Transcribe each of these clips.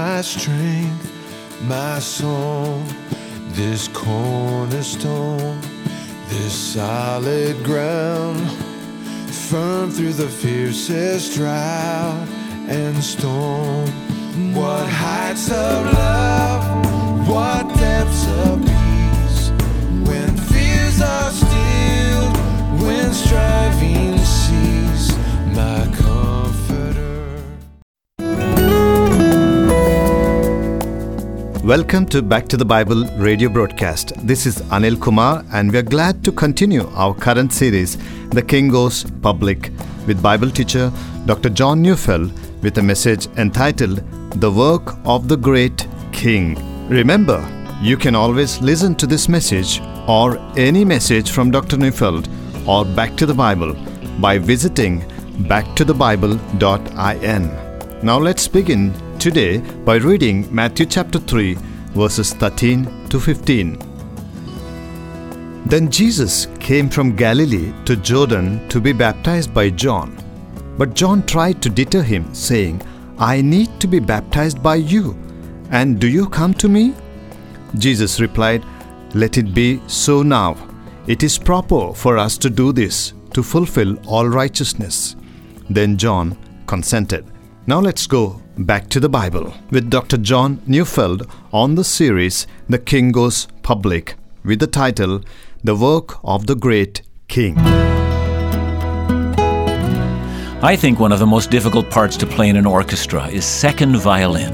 my strength, my song, this cornerstone, this solid ground, firm through the fiercest drought and storm. What heights of love, what depths of peace, when fears are stilled, when striving cease, my comforter. Welcome to Back to the Bible radio broadcast. This is Anil Kumar, and we are glad to continue our current series, The King Goes Public, with Bible teacher Dr. John Neufeld with a message entitled The Work of the Great King. Remember, you can always listen to this message or any message from Dr. Neufeld or Back to the Bible by visiting backtothebible.in. Now let's begin today by reading Matthew chapter 3, verses 13 to 15. Then Jesus came from Galilee to Jordan to be baptized by John. But John tried to deter him, saying, I need to be baptized by you, and do you come to me? Jesus replied, Let it be so now. It is proper for us to do this, to fulfill all righteousness. Then John consented. Now let's go back to the Bible with Dr. John Neufeld on the series The King Goes Public, with the title The Work of the Great King. I think one of the most difficult parts to play in an orchestra is second violin.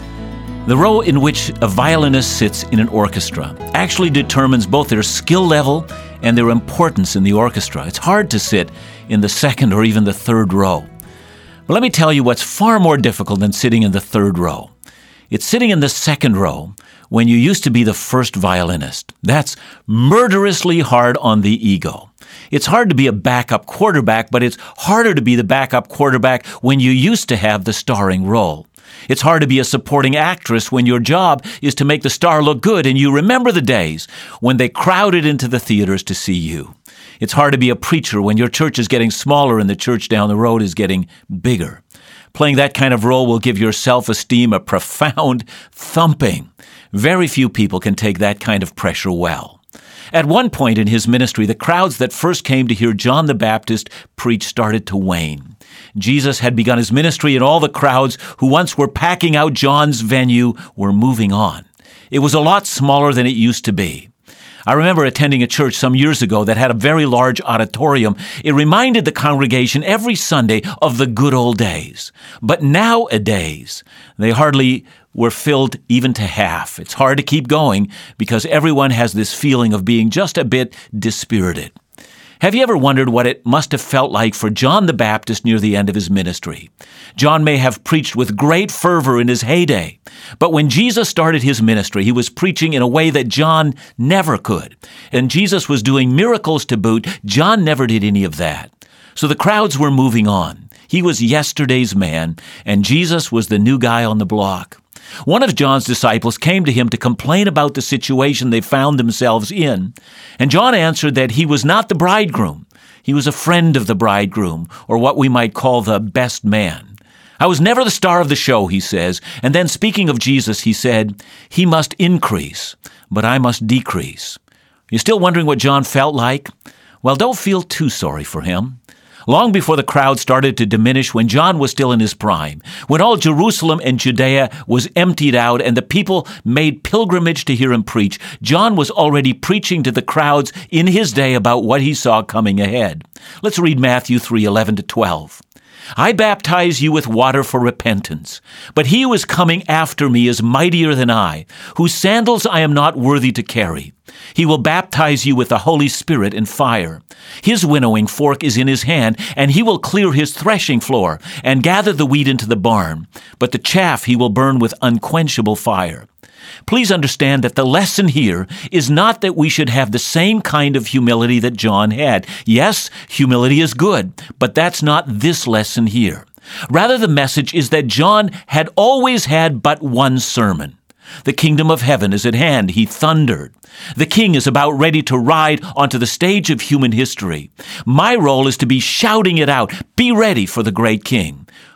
The row in which a violinist sits in an orchestra actually determines both their skill level and their importance in the orchestra. It's hard to sit in the second or even the third row. But let me tell you what's far more difficult than sitting in the third row. It's sitting in the second row when you used to be the first violinist. That's murderously hard on the ego. It's hard to be a backup quarterback, but it's harder to be the backup quarterback when you used to have the starring role. It's hard to be a supporting actress when your job is to make the star look good and you remember the days when they crowded into the theaters to see you. It's hard to be a preacher when your church is getting smaller and the church down the road is getting bigger. Playing that kind of role will give your self-esteem a profound thumping. Very few people can take that kind of pressure well. At one point in his ministry, the crowds that first came to hear John the Baptist preach started to wane. Jesus had begun his ministry, and all the crowds who once were packing out John's venue were moving on. It was a lot smaller than it used to be. I remember attending a church some years ago that had a very large auditorium. It reminded the congregation every Sunday of the good old days. But nowadays, they hardly were filled even to half. It's hard to keep going because everyone has this feeling of being just a bit dispirited. Have you ever wondered what it must have felt like for John the Baptist near the end of his ministry? John may have preached with great fervor in his heyday, but when Jesus started his ministry, he was preaching in a way that John never could. And Jesus was doing miracles to boot. John never did any of that. So the crowds were moving on. He was yesterday's man, and Jesus was the new guy on the block. One of John's disciples came to him to complain about the situation they found themselves in, and John answered that he was not the bridegroom. He was a friend of the bridegroom, or what we might call the best man. I was never the star of the show, he says, and then speaking of Jesus, he said, he must increase, but I must decrease. You still wondering what John felt like? Well, don't feel too sorry for him. Long before the crowd started to diminish, when John was still in his prime, when all Jerusalem and Judea was emptied out and the people made pilgrimage to hear him preach, John was already preaching to the crowds in his day about what he saw coming ahead. Let's read Matthew 3:11-12. I baptize you with water for repentance, but he who is coming after me is mightier than I, whose sandals I am not worthy to carry. He will baptize you with the Holy Spirit and fire. His winnowing fork is in his hand, and he will clear his threshing floor and gather the wheat into the barn, but the chaff he will burn with unquenchable fire. Please understand that the lesson here is not that we should have the same kind of humility that John had. Yes, humility is good, but that's not this lesson here. Rather, the message is that John had always had but one sermon. The kingdom of heaven is at hand, he thundered. The king is about ready to ride onto the stage of human history. My role is to be shouting it out. Be ready for the great king.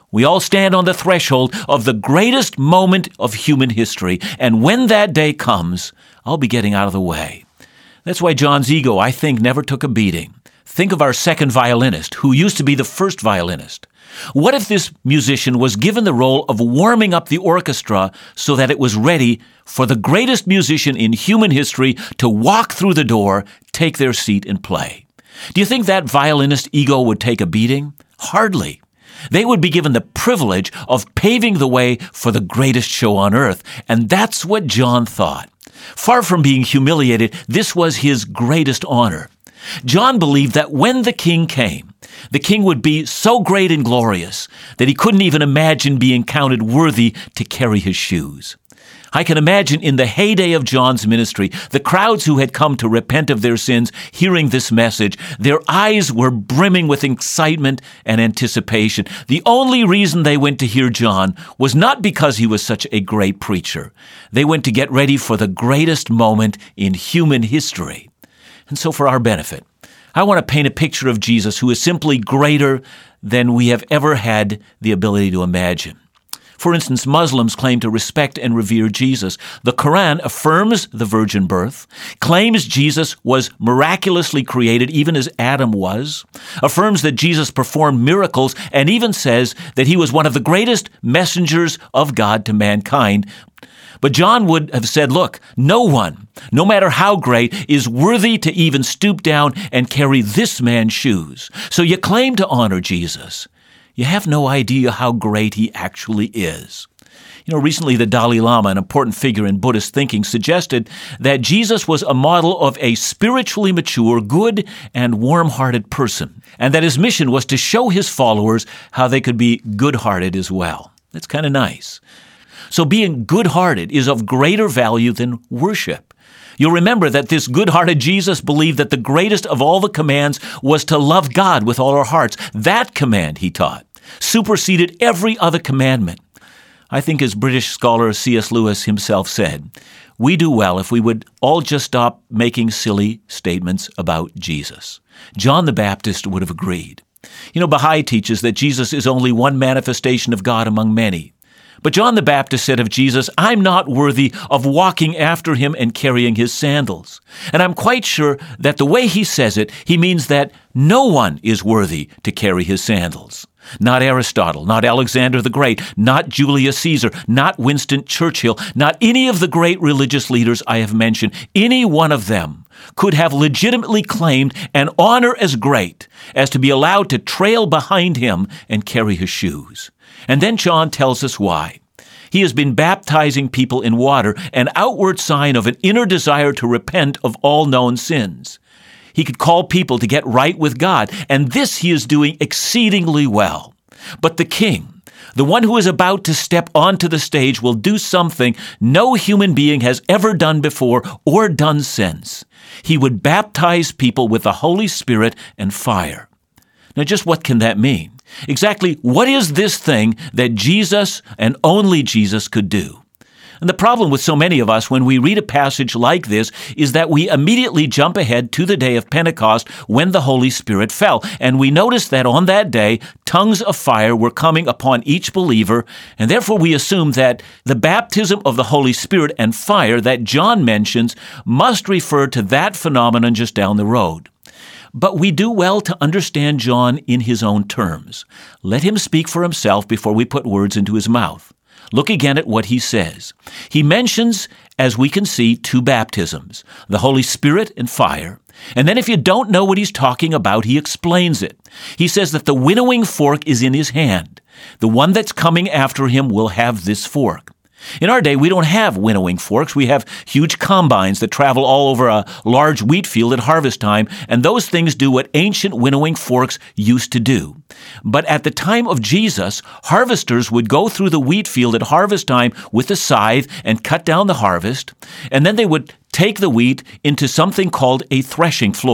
We all stand on the threshold of the greatest moment of human history, and when that day comes, I'll be getting out of the way. That's why John's ego, I think, never took a beating. Think of our second violinist, who used to be the first violinist. What if this musician was given the role of warming up the orchestra so that it was ready for the greatest musician in human history to walk through the door, take their seat, and play? Do you think that violinist ego would take a beating? Hardly. They would be given the privilege of paving the way for the greatest show on earth, and that's what John thought. Far from being humiliated, this was his greatest honor. John believed that when the king came, the king would be so great and glorious that he couldn't even imagine being counted worthy to carry his shoes. I can imagine in the heyday of John's ministry, the crowds who had come to repent of their sins, hearing this message, their eyes were brimming with excitement and anticipation. The only reason they went to hear John was not because he was such a great preacher. They went to get ready for the greatest moment in human history. And so for our benefit, I want to paint a picture of Jesus who is simply greater than we have ever had the ability to imagine. For instance, Muslims claim to respect and revere Jesus. The Quran affirms the virgin birth, claims Jesus was miraculously created even as Adam was, affirms that Jesus performed miracles, and even says that he was one of the greatest messengers of God to mankind. But John would have said, look, no one, no matter how great, is worthy to even stoop down and carry this man's shoes. So you claim to honor Jesus. You have no idea how great he actually is. Recently the Dalai Lama, an important figure in Buddhist thinking, suggested that Jesus was a model of a spiritually mature, good, and warm-hearted person, and that his mission was to show his followers how they could be good-hearted as well. That's kind of nice. So being good-hearted is of greater value than worship. You'll remember that this good-hearted Jesus believed that the greatest of all the commands was to love God with all our hearts. That command, he taught, superseded every other commandment. I think as British scholar C.S. Lewis himself said, we do well if we would all just stop making silly statements about Jesus. John the Baptist would have agreed. Baha'i teaches that Jesus is only one manifestation of God among many. But John the Baptist said of Jesus, I'm not worthy of walking after him and carrying his sandals. And I'm quite sure that the way he says it, he means that no one is worthy to carry his sandals. Not Aristotle, not Alexander the Great, not Julius Caesar, not Winston Churchill, not any of the great religious leaders I have mentioned. Any one of them could have legitimately claimed an honor as great as to be allowed to trail behind him and carry his shoes. And then John tells us why. He has been baptizing people in water, an outward sign of an inner desire to repent of all known sins. He could call people to get right with God, and this he is doing exceedingly well. But the king, the one who is about to step onto the stage, will do something no human being has ever done before or done since. He would baptize people with the Holy Spirit and fire. Now, just what can that mean? Exactly what is this thing that Jesus and only Jesus could do? And the problem with so many of us when we read a passage like this is that we immediately jump ahead to the day of Pentecost when the Holy Spirit fell. And we notice that on that day, tongues of fire were coming upon each believer, and therefore we assume that the baptism of the Holy Spirit and fire that John mentions must refer to that phenomenon just down the road. But we do well to understand John in his own terms. Let him speak for himself before we put words into his mouth. Look again at what he says. He mentions, as we can see, two baptisms, the Holy Spirit and fire. And then if you don't know what he's talking about, he explains it. He says that the winnowing fork is in his hand. The one that's coming after him will have this fork. In our day, we don't have winnowing forks. We have huge combines that travel all over a large wheat field at harvest time, and those things do what ancient winnowing forks used to do. But at the time of Jesus, harvesters would go through the wheat field at harvest time with a scythe and cut down the harvest, and then they would take the wheat into something called a threshing floor.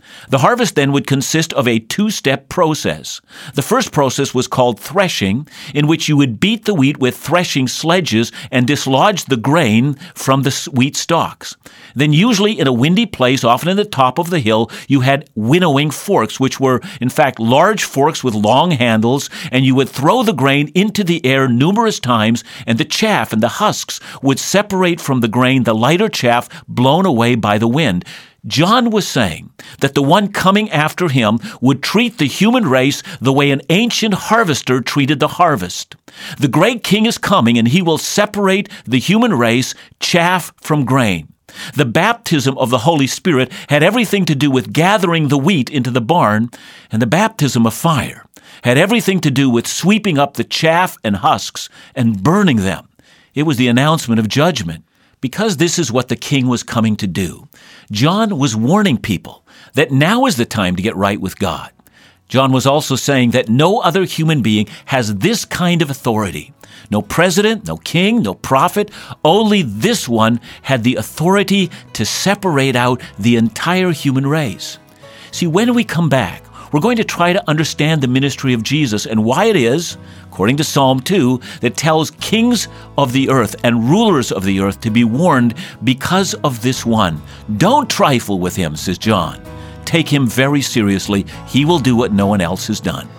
The harvest then would consist of a two-step process. The first process was called threshing, in which you would beat the wheat with threshing sledges and dislodge the grain from the wheat stalks. Then usually in a windy place, often in the top of the hill, you had winnowing forks, which were in fact large forks with long handles, and you would throw the grain into the air numerous times, and the chaff and the husks would separate from the grain, the lighter chaff blown away by the wind. John was saying that the one coming after him would treat the human race the way an ancient harvester treated the harvest. The great king is coming, and he will separate the human race, chaff from grain. The baptism of the Holy Spirit had everything to do with gathering the wheat into the barn, and the baptism of fire had everything to do with sweeping up the chaff and husks and burning them. It was the announcement of judgment. Because this is what the king was coming to do, John was warning people that now is the time to get right with God. John was also saying that no other human being has this kind of authority. No president, no king, no prophet. Only this one had the authority to separate out the entire human race. See, when we come back, we're going to try to understand the ministry of Jesus and why it is, according to Psalm 2, that tells kings of the earth and rulers of the earth to be warned because of this one. Don't trifle with him, says John. Take him very seriously. He will do what no one else has done.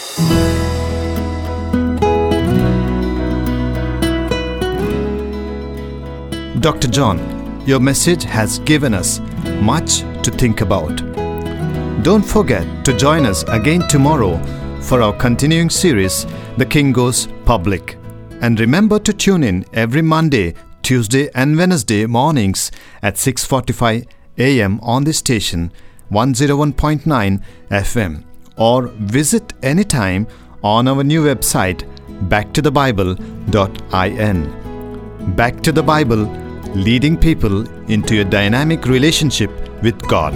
Dr. John, your message has given us much to think about. Don't forget to join us again tomorrow for our continuing series, The King Goes Public. And remember to tune in every Monday, Tuesday and Wednesday mornings at 6:45 a.m. on the station 101.9 FM, or visit anytime on our new website backtothebible.in. Back to the Bible, leading people into a dynamic relationship with God.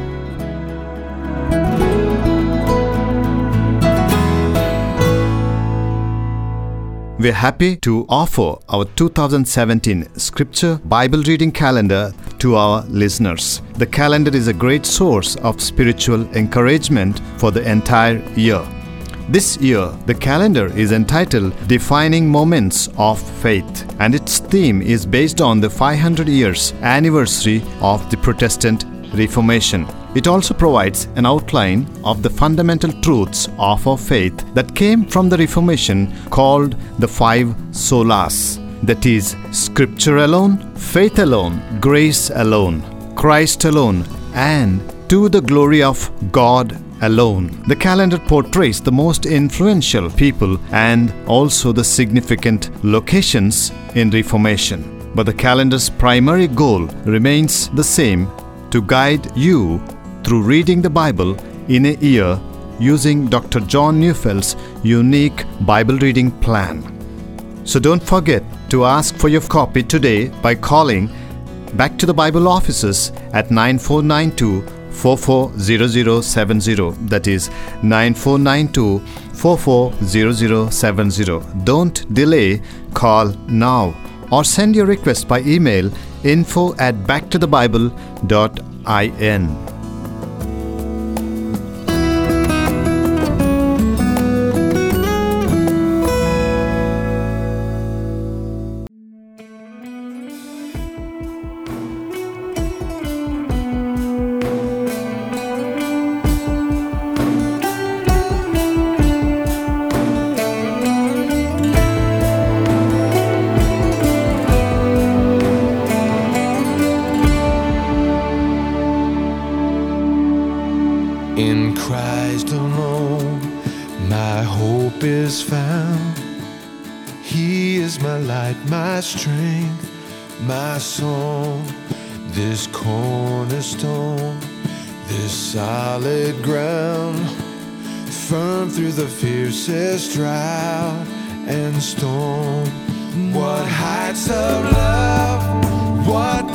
We're happy to offer our 2017 Scripture Bible Reading Calendar to our listeners. The calendar is a great source of spiritual encouragement for the entire year. This year, the calendar is entitled Defining Moments of Faith, and its theme is based on the 500 years anniversary of the Protestant Reformation. It also provides an outline of the fundamental truths of our faith that came from the Reformation, called the 5 solas. That is, Scripture alone, faith alone, grace alone, Christ alone, and to the glory of God alone. The calendar portrays the most influential people and also the significant locations in Reformation. But the calendar's primary goal remains the same: to guide you through reading the Bible in a year using Dr. John Neufeld's unique Bible reading plan. So don't forget to ask for your copy today by calling Back to the Bible offices at 9492-440070. That is 9492-440070. Don't delay, call now, or send your request by email info@backtothebible.in. In Christ alone, my hope is found. He is my light, my strength, my song. This cornerstone, this solid ground, firm through the fiercest drought and storm. What heights of love, what